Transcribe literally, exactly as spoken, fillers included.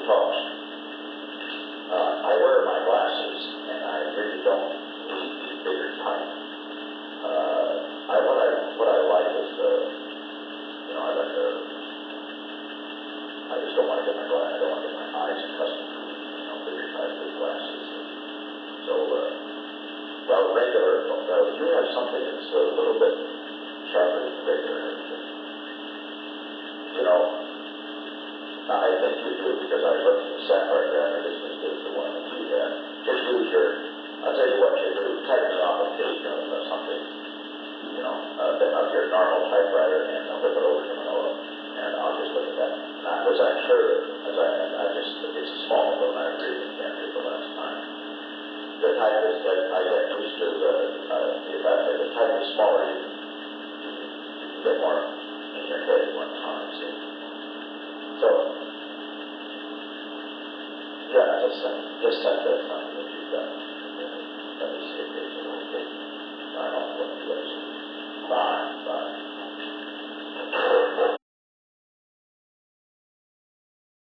tossed. Uh, I wear my glasses, and I really don't need the bigger type. Uh, I, what I what I like is the, you know, I like the. I just don't want to get my glasses. I don't want to get my eyes accustomed to reading, you know, bigger type of glasses. So, uh, well, regular. Uh, you have something that's a little bit sharper than regular, you know. I think you do, because I looked at the sapphire graphic as good as the one that you had. Just use your, I'll tell you what you do, type me off a page of uh, something, you know, uh, of your normal typewriter, and I'll flip it over to Manila, and I'll just look at that. Because I'm sure that, as I, I just, it's a small one, and I really can't do it the last time. The type is, that I get used to, uh, uh, if, I, if the type is smaller, you can, you can, you can get more in your head at one time, see? So, yeah, just send, just send that something that you've got.